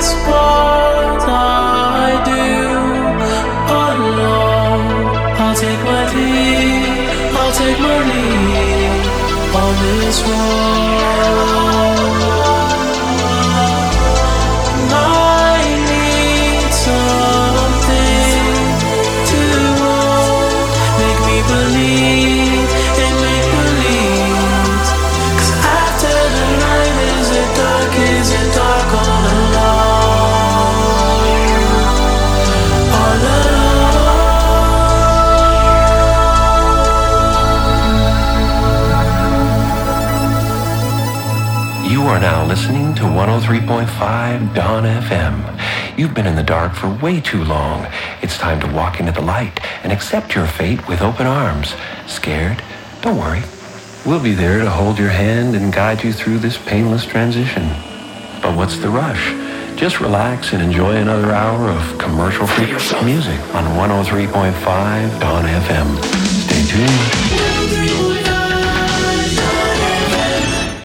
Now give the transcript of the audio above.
what I do alone. I'll take my lead, I'll take my lead on this road. I need something to make me believe in make-believe. 'Cause after the light is it dark all alone, all alone. You are now listening to 103.5 Dawn FM. You've been in the dark for way too long. It's time to walk into the light and accept your fate with open arms. Scared? Don't worry. We'll be there to hold your hand and guide you through this painless transition. But what's the rush? Just relax and enjoy another hour of commercial-free music on 103.5 Dawn FM. Stay tuned.